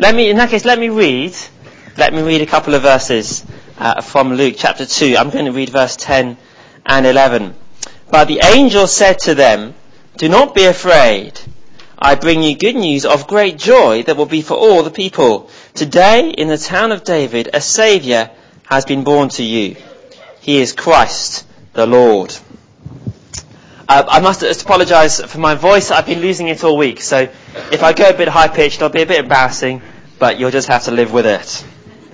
Let me read a couple of verses from Luke chapter 2. I'm going to read verse 10 and 11. But the angel said to them, "Do not be afraid. I bring you good news of great joy that will be for all the people. Today, in the town of David, a Saviour has been born to you. He is Christ the Lord." I must apologise for my voice. I've been losing it all week, so if I go a bit high-pitched, it'll be a bit embarrassing, but you'll just have to live with it.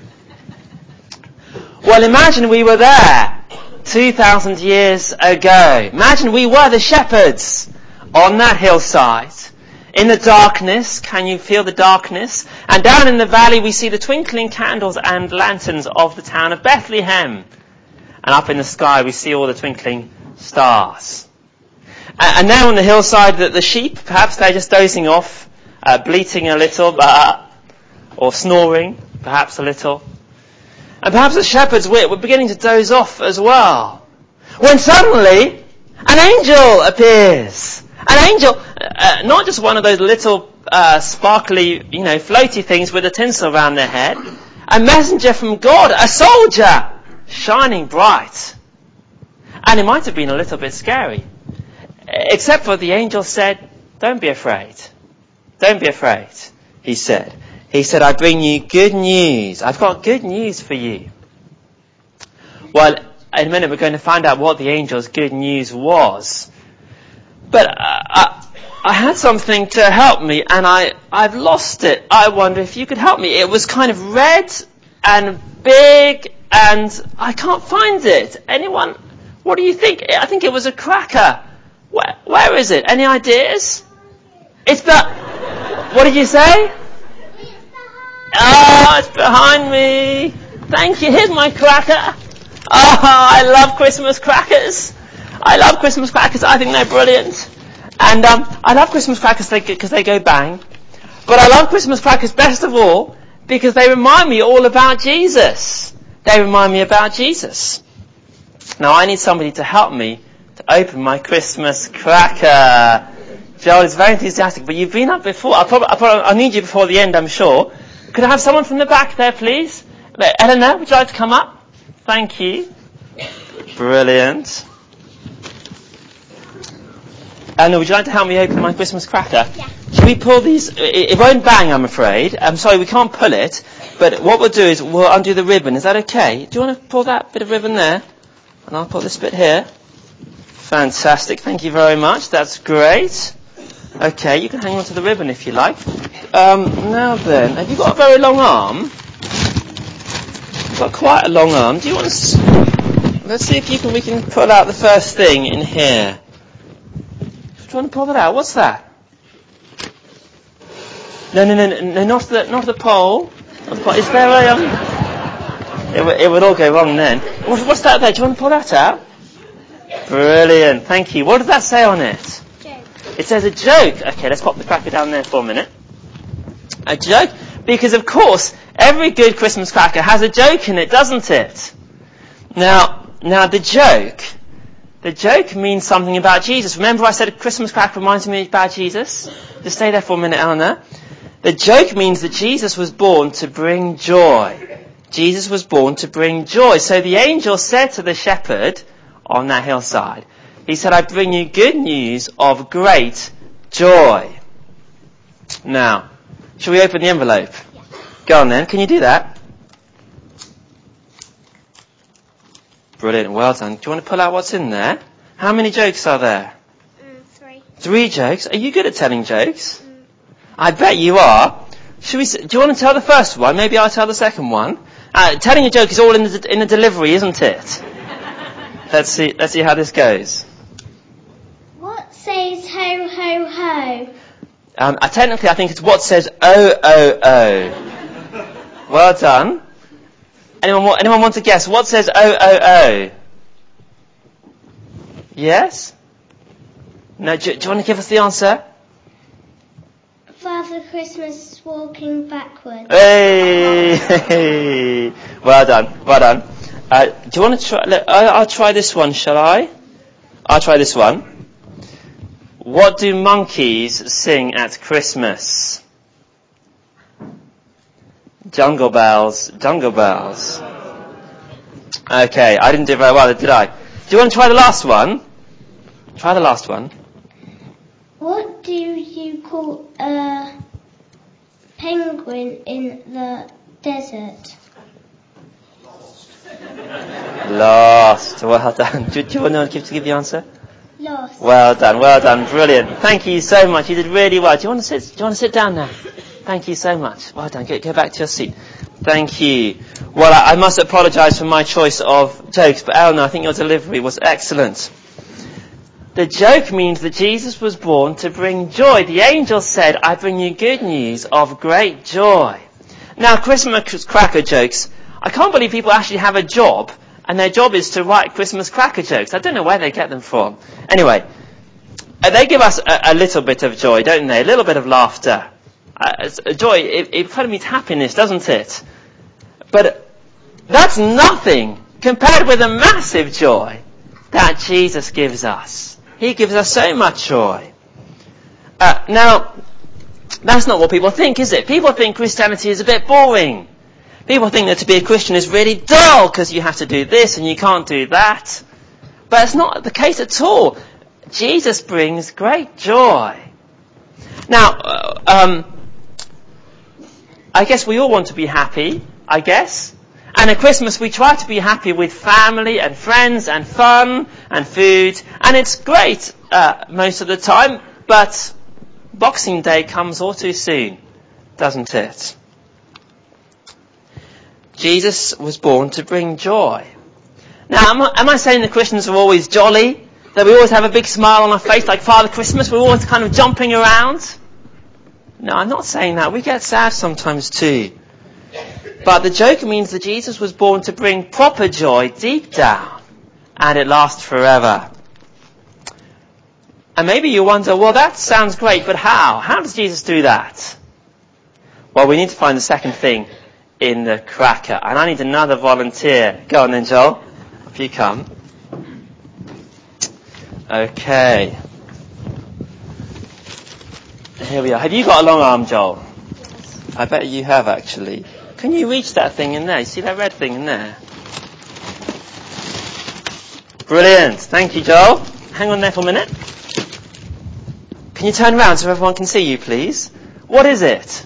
Well, imagine we were there 2,000 years ago. Imagine we were the shepherds on that hillside. In the darkness, can you feel the darkness? And down in the valley we see the twinkling candles and lanterns of the town of Bethlehem. And up in the sky we see all the twinkling stars. And now on the hillside, the sheep, perhaps they're just dozing off, bleating a little, or snoring, perhaps a little. And perhaps the shepherds were beginning to doze off as well. When suddenly, an angel appears. An angel, not just one of those little sparkly, floaty things with a tinsel around their head. A messenger from God, a soldier, shining bright. And it might have been a little bit scary. Except for the angel said, "Don't be afraid. Don't be afraid," he said. He said, "I bring you good news. I've got good news for you." Well, in a minute we're going to find out what the angel's good news was. But I had something to help me, and I've lost it. I wonder if you could help me. It was kind of red and big, and I can't find it. Anyone? What do you think? I think it was a cracker. Where is it? Any ideas? It's what did you say? Oh, it's behind me. Thank you. Here's my cracker. Oh, I love Christmas crackers. I think they're brilliant. And I love Christmas crackers because they go bang. But I love Christmas crackers best of all because they remind me all about Jesus. They remind me about Jesus. Now I need somebody to help me to open my Christmas cracker. Joel is very enthusiastic, but you've been up before. I'll need you before the end, I'm sure. Could I have someone from the back there, please? Eleanor, would you like to come up? Thank you. Brilliant. Eleanor, would you like to help me open my Christmas cracker? Yeah. Should we pull these? It won't bang, I'm afraid. I'm sorry, we can't pull it. But what we'll do is we'll undo the ribbon. Is that okay? Do you want to pull that bit of ribbon there? And I'll pull this bit here. Fantastic. Thank you very much. That's great. Okay, you can hang on to the ribbon if you like. Now then, have you got a very long arm? You've got quite a long arm. Do you want to... Let's see if we can pull out the first thing in here. Do you want to pull that out? What's that? No, not the pole. Is there a... It would all go wrong then. What's that there? Do you want to pull that out? Brilliant. Thank you. What does that say on it? It says a joke. Okay, let's pop the cracker down there for a minute. A joke? Because of course, every good Christmas cracker has a joke in it, doesn't it? Now the joke means something about Jesus. Remember I said a Christmas cracker reminds me about Jesus? Just stay there for a minute, Eleanor. The joke means that Jesus was born to bring joy. Jesus was born to bring joy. So the angel said to the shepherd on that hillside, he said, "I bring you good news of great joy." Now, shall we open the envelope? Yeah. Go on then. Can you do that? Brilliant. Well done. Do you want to pull out what's in there? How many jokes are there? 3. 3 jokes? Are you good at telling jokes? I bet you are. Do you want to tell the first one? Maybe I'll tell the second one. Telling a joke is all in the delivery, isn't it? Let's see how this goes. What says ho, ho, ho? Technically, I think it's what says oh, oh, oh. Well done. Anyone want to guess? What says oh, oh, oh? Yes? No, do you want to give us the answer? Father Christmas is walking backwards. Hey! Well done. Do you want to try? I'll try this one, shall I? I'll try this one. What do monkeys sing at Christmas? Jungle bells, jungle bells. Okay, I didn't do very well, did I? Do you want to try the last one? Try the last one. What do you call a penguin in the desert? Lost. Well done. Do you want to give the answer? Lost. Well done, brilliant. Thank you so much. You did really well. Do you want to sit down now? Thank you so much. Well done. Go back to your seat. Thank you. Well, I must apologise for my choice of jokes, but Eleanor, I think your delivery was excellent. The joke means that Jesus was born to bring joy. The angel said, I bring you good news of great joy. Now, Christmas cracker jokes, I can't believe people actually have a job, and their job is to write Christmas cracker jokes. I don't know where they get them from. Anyway, they give us a little bit of joy, don't they? A little bit of laughter. Joy, it kind of means happiness, doesn't it? But that's nothing compared with the massive joy that Jesus gives us. He gives us so much joy. Now, that's not what people think, is it? People think Christianity is a bit boring. People think that to be a Christian is really dull because you have to do this and you can't do that. But it's not the case at all. Jesus brings great joy. Now, I guess we all want to be happy, I guess. And at Christmas we try to be happy with family and friends and fun and food. And it's great most of the time, but Boxing Day comes all too soon, doesn't it? Jesus was born to bring joy. Now, am I saying that Christians are always jolly? That we always have a big smile on our face like Father Christmas? We're always kind of jumping around? No, I'm not saying that. We get sad sometimes too. But the joke means that Jesus was born to bring proper joy deep down. And it lasts forever. And maybe you wonder, well, that sounds great, but how? How does Jesus do that? Well, we need to find the second thing in the cracker. And I need another volunteer. Go on then, Joel. If you come. Okay. Here we are. Have you got a long arm, Joel? Yes. I bet you have, actually. Can you reach that thing in there? You see that red thing in there? Brilliant. Thank you, Joel. Hang on there for a minute. Can you turn around so everyone can see you, please? What is it?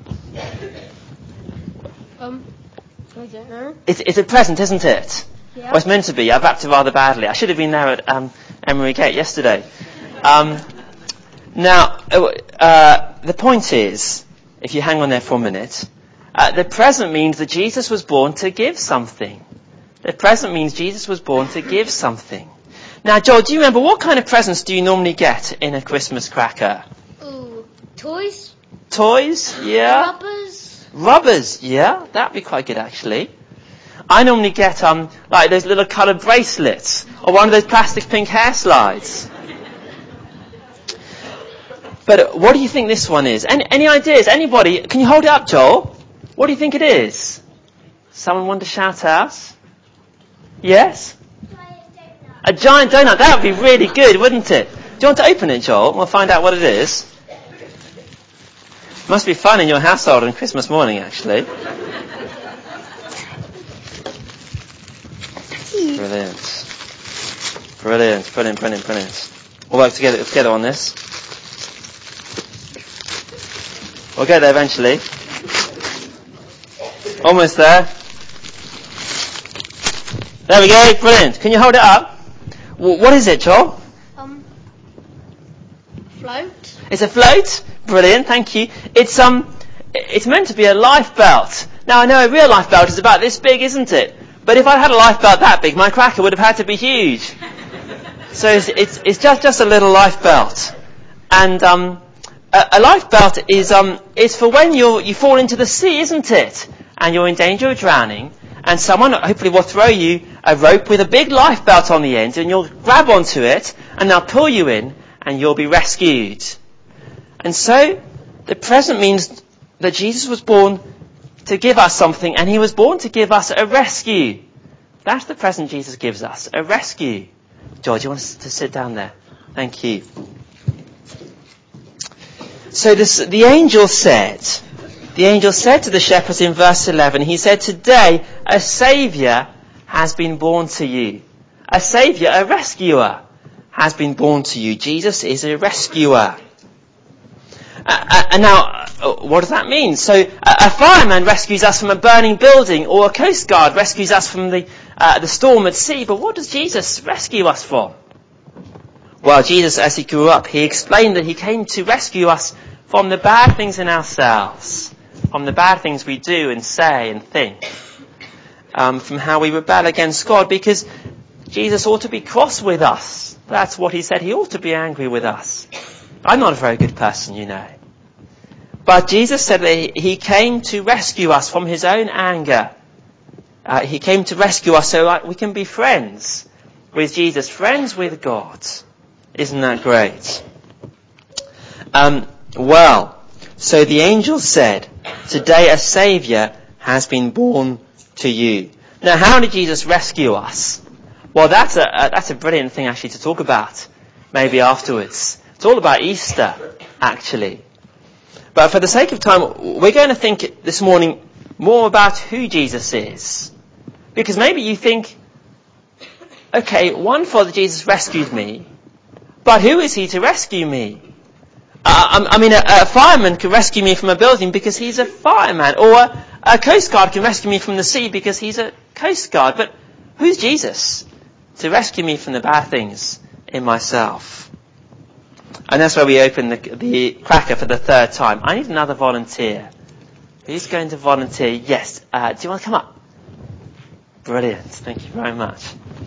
I don't know. It's a present, isn't it? Yeah. Well, it's meant to be. I've acted rather badly. I should have been there at Emery Gate yesterday. Now, the point is, if you hang on there for a minute, the present means that Jesus was born to give something. The present means Jesus was born to give something. Now, Joel, do you remember what kind of presents do you normally get in a Christmas cracker? Ooh, toys? Toys, yeah. Rubbers? Rubbers, yeah. That'd be quite good, actually. I normally get like those little coloured bracelets or one of those plastic pink hair slides. But what do you think this one is? Any ideas? Anybody? Can you hold it up, Joel? What do you think it is? Someone want to shout out? Yes? A giant donut. That would be really good, wouldn't it? Do you want to open it, Joel? We'll find out what it is. Must be fun in your household on Christmas morning, actually. Brilliant. We'll work together on this. We'll get there eventually. Almost there. There we go. Brilliant. Can you hold it up? What is it, Joel? Float. It's a float. Brilliant. Thank you. It's meant to be a life belt. Now I know a real life belt is about this big, isn't it? But if I had a life belt that big, my cracker would have had to be huge. So it's just a little life belt. And a life belt is for when you fall into the sea, isn't it? And you're in danger of drowning, and someone hopefully will throw you a rope with a big life belt on the end, and you'll grab onto it, and they'll pull you in, and you'll be rescued. And so, the present means that Jesus was born to give us something, and he was born to give us a rescue. That's the present Jesus gives us, a rescue. George, you want to sit down there? Thank you. So the angel said, the angel said to the shepherds in verse 11, he said, today a saviour has been born to you. A saviour, a rescuer, has been born to you. Jesus is a rescuer. And now, what does that mean? So, a fireman rescues us from a burning building, or a coast guard rescues us from the storm at sea. But what does Jesus rescue us from? Well, Jesus, as he grew up, he explained that he came to rescue us from the bad things in ourselves, from the bad things we do and say and think, from how we rebel against God, because Jesus ought to be cross with us. That's what he said. He ought to be angry with us. I'm not a very good person, you know. But Jesus said that he came to rescue us from his own anger. He came to rescue us so we can be friends with Jesus, friends with God. Isn't that great? Well, so the angel said, today a saviour has been born to you. Now, how did Jesus rescue us? Well, that's a brilliant thing actually to talk about, maybe afterwards. It's all about Easter, actually. But for the sake of time, we're going to think this morning more about who Jesus is. Because maybe you think, okay, Father Jesus rescued me, but who is he to rescue me? A fireman can rescue me from a building because he's a fireman, or a coast guard can rescue me from the sea because he's a coast guard. But who's Jesus to rescue me from the bad things in myself? And that's where we open the cracker for the third time. I need another volunteer. Who's going to volunteer? Yes. Do you want to come up? Brilliant. Thank you very much.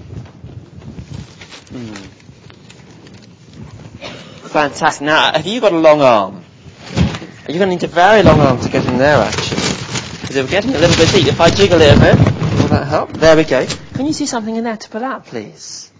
Fantastic. Now, have you got a long arm? Are you going to need a very long arm to get in there, actually? Because we're getting a little bit deep. If I jiggle it a bit, will that help? There we go. Can you see something in there to pull out, please?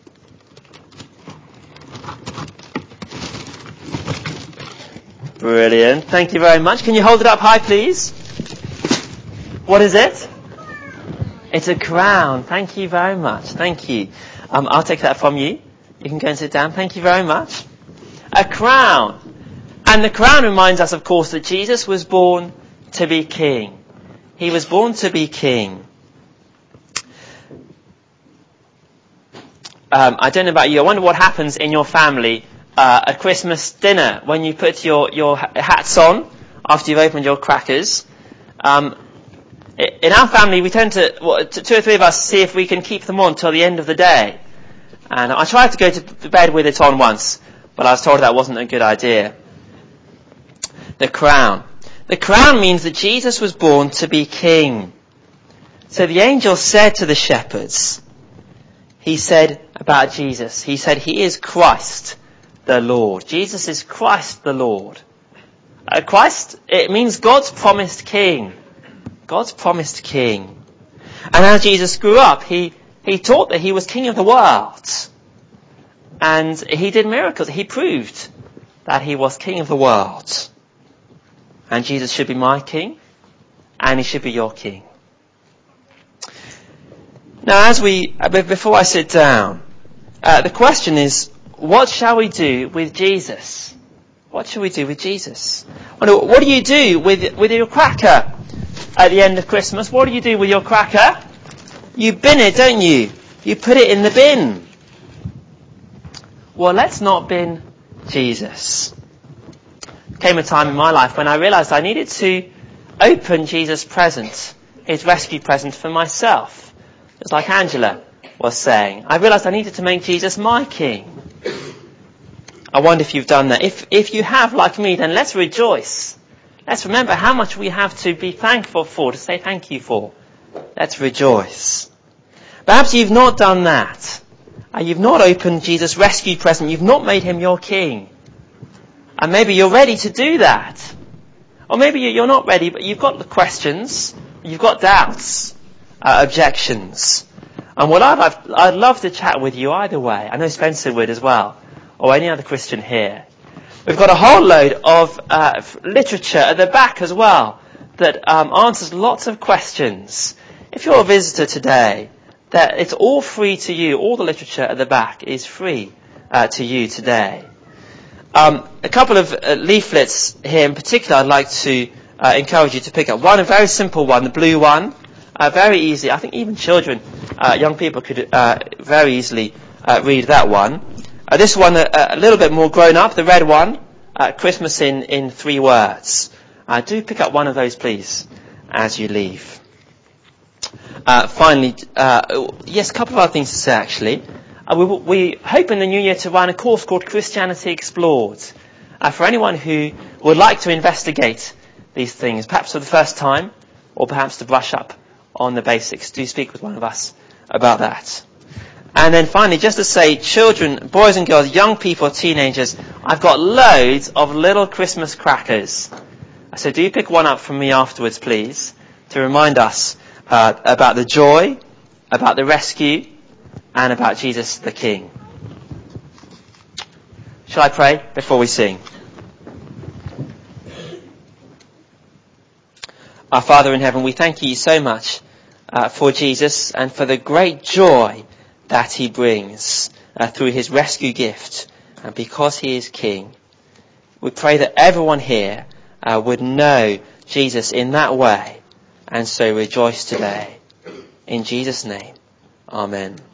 Brilliant. Thank you very much. Can you hold it up high, please? What is it? It's a crown. Thank you very much. Thank you. I'll take that from you. You can go and sit down. Thank you very much. A crown. And the crown reminds us, of course, that Jesus was born to be king. He was born to be king. I don't know about you. I wonder what happens in your family at Christmas dinner when you put your hats on after you've opened your crackers. In our family, we tend to, two or three of us, see if we can keep them on till the end of the day. And I tried to go to bed with it on once, but I was told that wasn't a good idea. The crown. The crown means that Jesus was born to be king. So the angel said to the shepherds, he said about Jesus, he said, he is Christ the Lord. Jesus is Christ the Lord. Christ, it means God's promised king. God's promised king. And as Jesus grew up, he taught that he was king of the world. And he did miracles. He proved that he was king of the world. And Jesus should be my king, and he should be your king. Now, before I sit down, the question is, what shall we do with Jesus? What shall we do with Jesus? What do you do with your cracker at the end of Christmas? What do you do with your cracker? You bin it, don't you? You put it in the bin. Well, let's not bin Jesus. There came a time in my life when I realised I needed to open Jesus' present, his rescue present for myself. Just like Angela was saying. I realised I needed to make Jesus my king. I wonder if you've done that. If you have, like me, then let's rejoice. Let's remember how much we have to be thankful for, to say thank you for. Let's rejoice. Perhaps you've not done that. You've not opened Jesus' rescue present. You've not made him your king. And maybe you're ready to do that. Or maybe you're not ready, but you've got the questions. You've got doubts, objections. And what I'd love to chat with you either way. I know Spencer would as well. Or any other Christian here. We've got a whole load of literature at the back as well that answers lots of questions. If you're a visitor today, that it's all free to you. All the literature at the back is free to you today. A couple of leaflets here in particular I'd like to encourage you to pick up one, a very simple one, the blue one. Very easy. I think even children, young people could very easily read that one. This one, a little bit more grown up, the red one, Christmas in 3 words. Do pick up one of those, please, as you leave. Finally, yes, a couple of other things to say, actually. We hope in the new year to run a course called Christianity Explored. For anyone who would like to investigate these things, perhaps for the first time, or perhaps to brush up on the basics, do speak with one of us about that. And then finally, just to say, children, boys and girls, young people, teenagers, I've got loads of little Christmas crackers. So do pick one up from me afterwards, please, to remind us about the joy, about the rescue, and about Jesus the King. Shall I pray before we sing? Our Father in heaven, we thank you so much for Jesus and for the great joy that he brings through his rescue gift, and because he is King. We pray that everyone here would know Jesus in that way, and so rejoice today. In Jesus' name, amen.